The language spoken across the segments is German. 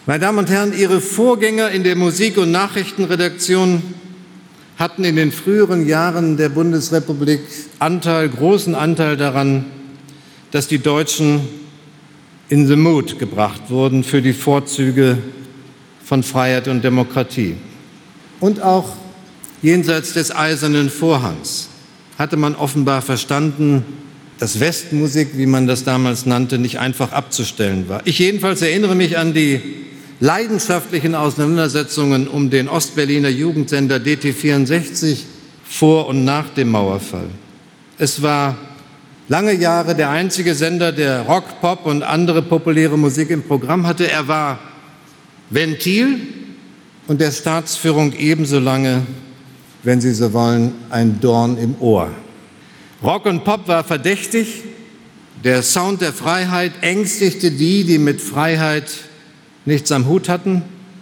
Meine Damen und Herren, Ihre Vorgänger in der Musik- und Nachrichtenredaktion hatten in den früheren Jahren der Bundesrepublik großen Anteil daran, dass die Deutschen in the mood gebracht wurden für die Vorzüge von Freiheit und Demokratie. Und auch jenseits des Eisernen Vorhangs hatte man offenbar verstanden, dass Westmusik, wie man das damals nannte, nicht einfach abzustellen war. Ich jedenfalls erinnere mich an die leidenschaftlichen Auseinandersetzungen um den Ostberliner Jugendsender DT64 vor und nach dem Mauerfall. Es war lange Jahre der einzige Sender, der Rock, Pop und andere populäre Musik im Programm hatte. Er war Ventil und der Staatsführung ebenso lange, wenn Sie so wollen, ein Dorn im Ohr. Rock und Pop war verdächtig. Der Sound der Freiheit ängstigte die mit Freiheit nichts am Hut hatten.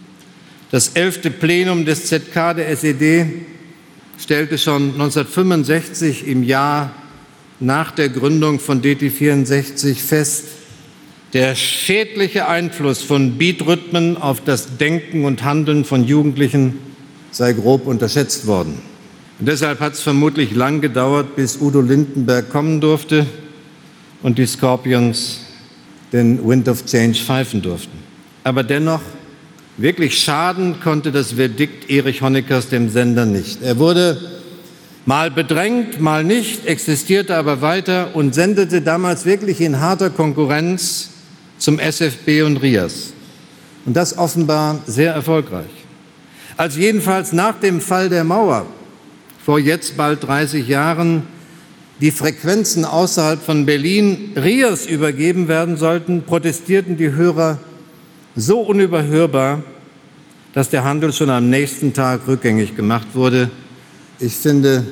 Das 11. Plenum des ZK der SED stellte schon 1965, im Jahr nach der Gründung von DT64, fest, der schädliche Einfluss von Beatrhythmen auf das Denken und Handeln von Jugendlichen sei grob unterschätzt worden. Und deshalb hat es vermutlich lang gedauert, bis Udo Lindenberg kommen durfte und die Scorpions den Wind of Change pfeifen durften. Aber dennoch, wirklich schaden konnte das Verdikt Erich Honeckers dem Sender nicht. Er wurde mal bedrängt, mal nicht, existierte aber weiter und sendete damals wirklich in harter Konkurrenz zum SFB und RIAS. Und das offenbar sehr erfolgreich. Als jedenfalls nach dem Fall der Mauer vor jetzt bald 30 Jahren die Frequenzen außerhalb von Berlin RIAS übergeben werden sollten, protestierten die Hörer so unüberhörbar, dass der Handel schon am nächsten Tag rückgängig gemacht wurde. Ich finde,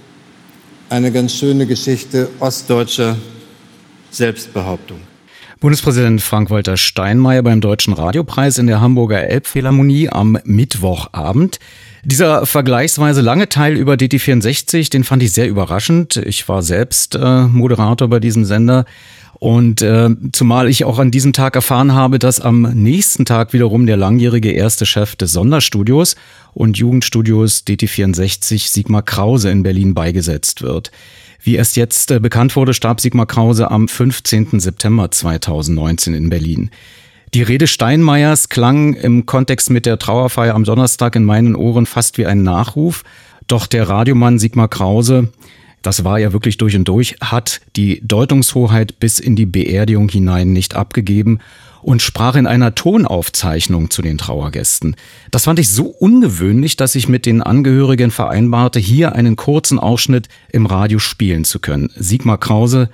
eine ganz schöne Geschichte ostdeutscher Selbstbehauptung. Bundespräsident Frank-Walter Steinmeier beim Deutschen Radiopreis in der Hamburger Elbphilharmonie am Mittwochabend. Dieser vergleichsweise lange Teil über DT64, den fand ich sehr überraschend. Ich war selbst Moderator bei diesem Sender. Und zumal ich auch an diesem Tag erfahren habe, dass am nächsten Tag wiederum der langjährige erste Chef des Sonderstudios und Jugendstudios DT64, Sigmar Krause, in Berlin beigesetzt wird. Wie erst jetzt bekannt wurde, starb Sigmar Krause am 15. September 2019 in Berlin. Die Rede Steinmeiers klang im Kontext mit der Trauerfeier am Donnerstag in meinen Ohren fast wie ein Nachruf. Doch der Radiomann Sigmar Krause, das war er wirklich durch und durch, hat die Deutungshoheit bis in die Beerdigung hinein nicht abgegeben und sprach in einer Tonaufzeichnung zu den Trauergästen. Das fand ich so ungewöhnlich, dass ich mit den Angehörigen vereinbarte, hier einen kurzen Ausschnitt im Radio spielen zu können. Sigmar Krause,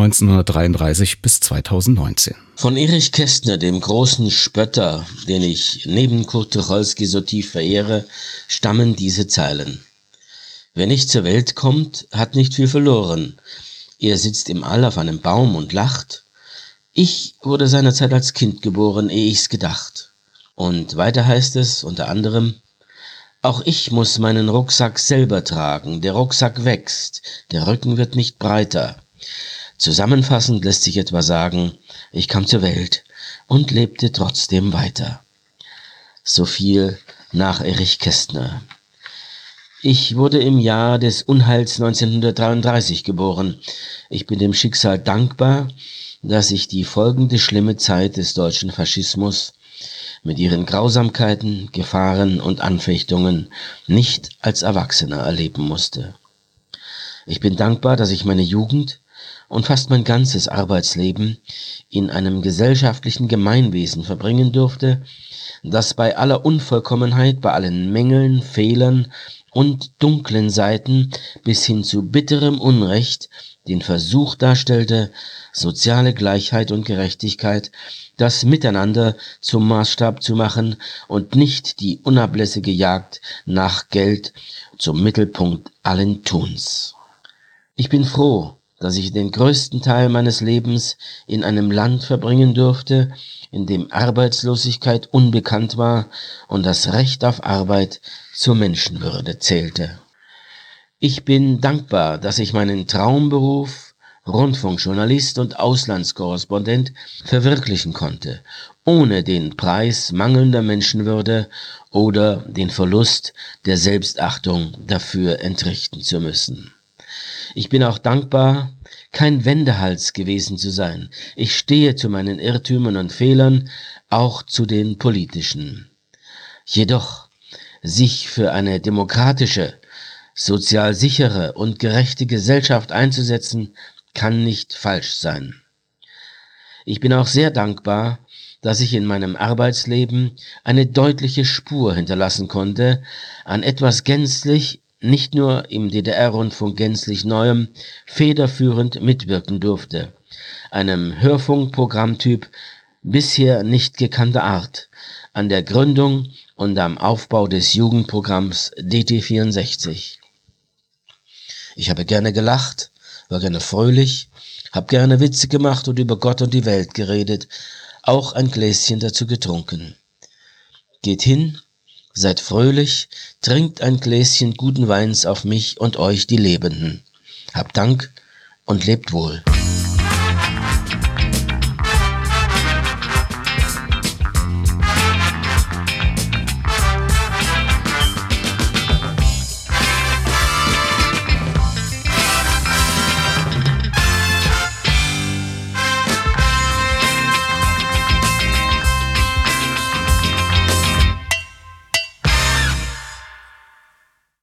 1933 bis 2019. Von Erich Kästner, dem großen Spötter, den ich neben Kurt Tucholsky so tief verehre, stammen diese Zeilen. Wer nicht zur Welt kommt, hat nicht viel verloren. Er sitzt im All auf einem Baum und lacht. Ich wurde seinerzeit als Kind geboren, ehe ich's gedacht. Und weiter heißt es unter anderem, auch ich muss meinen Rucksack selber tragen. Der Rucksack wächst, der Rücken wird nicht breiter. Zusammenfassend lässt sich etwa sagen, ich kam zur Welt und lebte trotzdem weiter. So viel nach Erich Kästner. Ich wurde im Jahr des Unheils 1933 geboren. Ich bin dem Schicksal dankbar, dass ich die folgende schlimme Zeit des deutschen Faschismus mit ihren Grausamkeiten, Gefahren und Anfechtungen nicht als Erwachsener erleben musste. Ich bin dankbar, dass ich meine Jugend und fast mein ganzes Arbeitsleben in einem gesellschaftlichen Gemeinwesen verbringen durfte, das bei aller Unvollkommenheit, bei allen Mängeln, Fehlern und dunklen Seiten bis hin zu bitterem Unrecht den Versuch darstellte, soziale Gleichheit und Gerechtigkeit, das Miteinander zum Maßstab zu machen und nicht die unablässige Jagd nach Geld zum Mittelpunkt allen Tuns. Ich bin froh, dass ich den größten Teil meines Lebens in einem Land verbringen durfte, in dem Arbeitslosigkeit unbekannt war und das Recht auf Arbeit zur Menschenwürde zählte. Ich bin dankbar, dass ich meinen Traumberuf, Rundfunkjournalist und Auslandskorrespondent verwirklichen konnte, ohne den Preis mangelnder Menschenwürde oder den Verlust der Selbstachtung dafür entrichten zu müssen. Ich bin auch dankbar, kein Wendehals gewesen zu sein. Ich stehe zu meinen Irrtümern und Fehlern, auch zu den politischen. Jedoch, sich für eine demokratische, sozial sichere und gerechte Gesellschaft einzusetzen, kann nicht falsch sein. Ich bin auch sehr dankbar, dass ich in meinem Arbeitsleben eine deutliche Spur hinterlassen konnte an etwas gänzlich, nicht nur im DDR-Rundfunk gänzlich Neuem, federführend mitwirken durfte, einem Hörfunkprogrammtyp bisher nicht gekannter Art, an der Gründung und am Aufbau des Jugendprogramms DT64. Ich habe gerne gelacht, war gerne fröhlich, habe gerne Witze gemacht und über Gott und die Welt geredet, auch ein Gläschen dazu getrunken. Geht hin, seid fröhlich, trinkt ein Gläschen guten Weins auf mich und euch, die Lebenden. Habt Dank und lebt wohl.